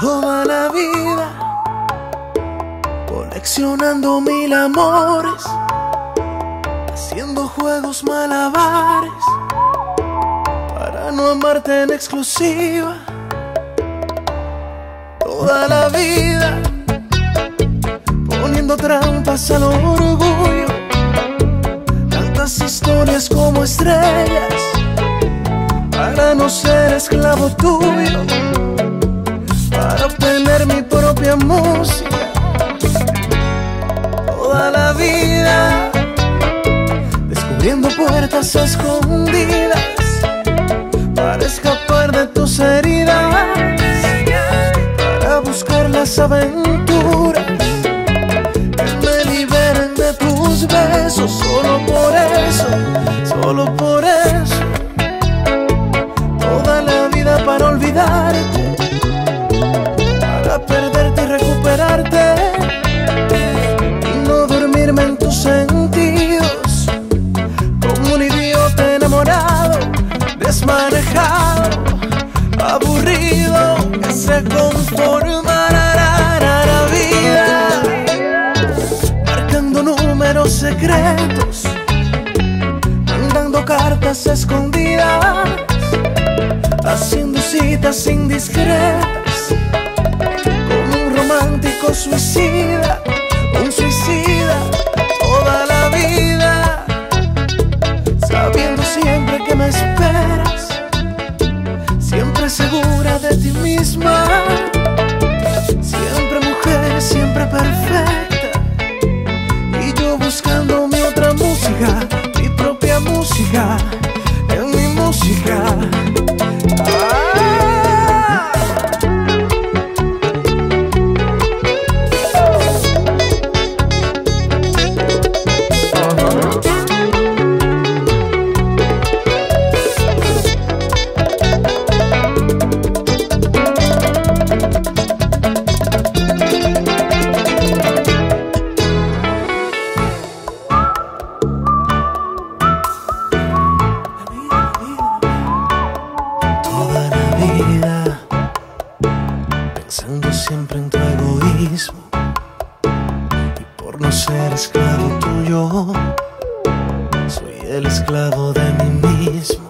Toda la vida coleccionando mil amores, haciendo juegos malabares para no amarte en exclusiva. Toda la vida poniendo trampas al orgullo, tantas historias como estrellas para no ser esclavo tuyo, para obtener mi propia música. Toda la vida descubriendo puertas escondidas para escapar de tus heridas, para buscar las aventuras que me liberen de tus besos. Solo por eso, solo por eso, toda la vida para olvidarte, para perderte y recuperarte, y no dormirme en tus sentidos, como un idiota enamorado, desmanejado, aburrido, que se conformará la vida, marcando números secretos, mandando cartas escondidas, haciendo citas indiscretas, como un romántico suicida, un suicida. Toda la vida sabiendo siempre que me esperas, siempre segura de ti misma, siempre mujer, siempre perfecta, y yo buscando mi otra música, mi propia música, en mi música. Pensando siempre en tu egoísmo, y por no ser esclavo tuyo, soy el esclavo de mí mismo.